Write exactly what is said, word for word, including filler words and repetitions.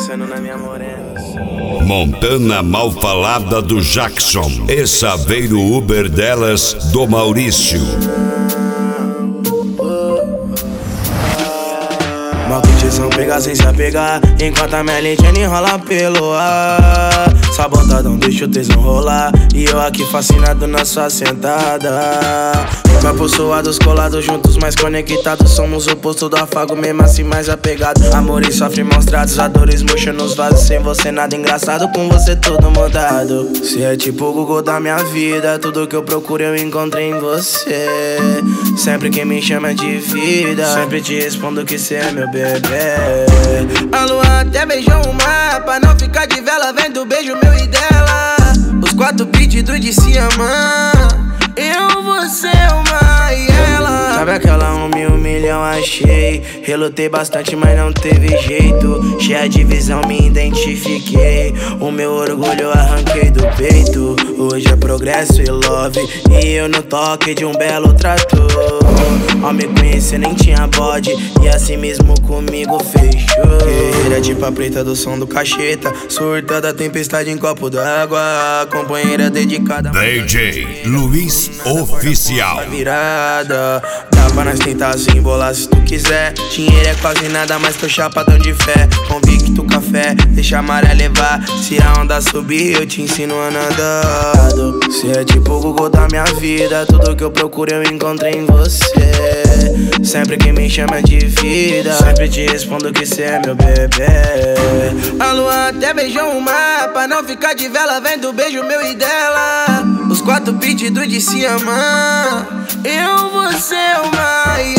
pensando na minha morena. Montana Malfalada do Jackson. Essa veio no Uber delas do Maurício. Maldição pega sem se apegar, enquanto a minha lentinha enrola pelo ar. Sabotadão deixa o tesão rolar, e eu aqui fascinado na sua sentada. Corpos suados, colados juntos, mais conectados. Somos o oposto do afago, mesmo assim mais apegado. Amor e sofre mostrados, a dores murcha nos vasos. Sem você nada engraçado, com você tudo mudado. Cê é tipo o Google da minha vida, tudo que eu procuro eu encontrei em você. Sempre que me chama de vida, sempre te respondo que cê é meu bebê. A lua até beijou o mar, pra não ficar de vela, vendo o beijo meu e dela. Os quatro pedidos de se amar, eu, você, uma e ela. Sabe aquela um mil, um milhão achei. Relutei bastante, mas não teve jeito. Cheia de visão, me identifiquei. O meu orgulho eu arranquei do peito. Hoje é progresso e love, e eu no toque de um belo trator. Ao me conhecer nem tinha bode, e assim mesmo comigo fechou. Guerreira de pá preta do som do cacheta, surta da tempestade em copo d'água. Companheira dedicada D J Luiz Oficial. Virada, dá pra nós tentar se embolar se tu quiser. Dinheiro é quase nada, mas tô chapadão de fé. Convicto café, deixa a maré levar. Se a onda subir, eu te ensino a nadar. Cê é tipo o Google da minha vida, tudo que eu procuro eu encontrei em você. Sempre que me chama de vida, sempre te respondo que cê é meu bebê. A lua até beijou o mar, pra não ficar de vela, vendo o beijo meu e dela. Os quatro pedidos de se amar, eu, você, uma e